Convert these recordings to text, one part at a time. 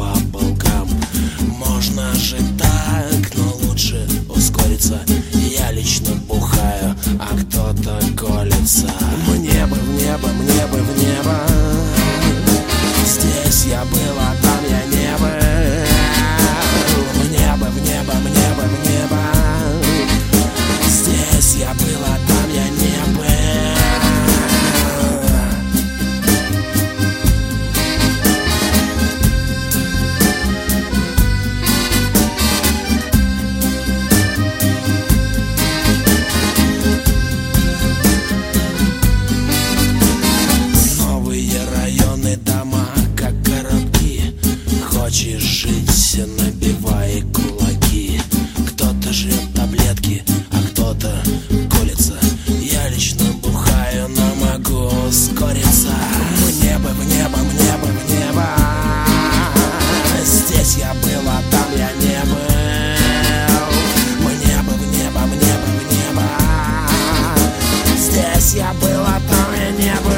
баблгам. Можно же так, но лучше ускориться. Я лично бухаю, а кто-то колется. Мне бы в небо, мне бы в небо. Здесь я был, а там я не был. Мне бы в небо, мне бы в небо. Здесь я был, а там я не был. Хочешь жить, набивай кулаки. Кто-то жрет таблетки, а кто-то колется. Я лично бухаю, но могу ускориться. Мне бы в небо, мне бы в небо. Здесь я был, а там я не был. Мне бы в небо, мне бы в небо. Здесь я был, а там я не был.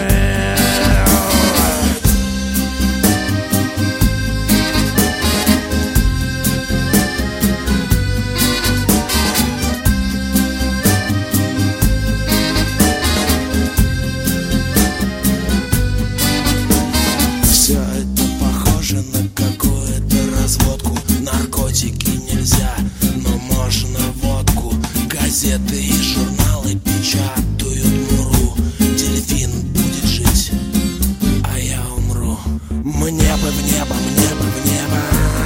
Все это похоже на какую-то разводку. Наркотики нельзя, но можно водку. Газеты и журналы печатают муру. Дельфин будет жить, а я умру. Мне бы в небо, мне бы в небо.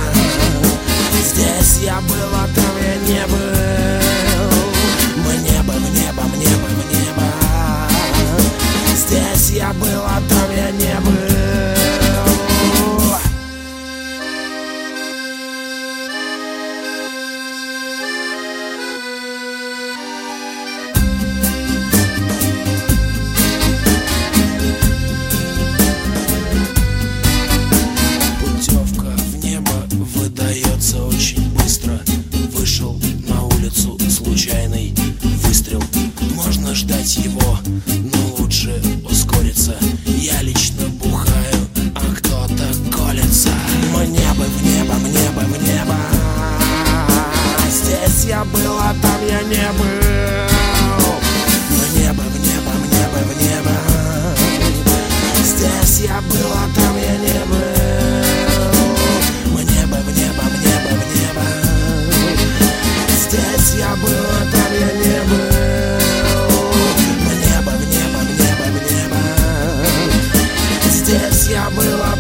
Здесь я был, а там я не был. Мне бы в небо, мне бы в небо. Здесь я был, а там я не был. Выдается очень быстро. Вышел на улицу, случайный выстрел. Можно ждать его, но лучше ускориться. Я лично бухаю, а кто-то колется. Мне бы в небо, мне бы в небо. Здесь я был, а там я не был. Мне бы в небо, мне бы в небо. Здесь я был, а там я не был. Здесь я был, а там я не был. Мне бы в небо, мне бы в небо. Здесь я был, а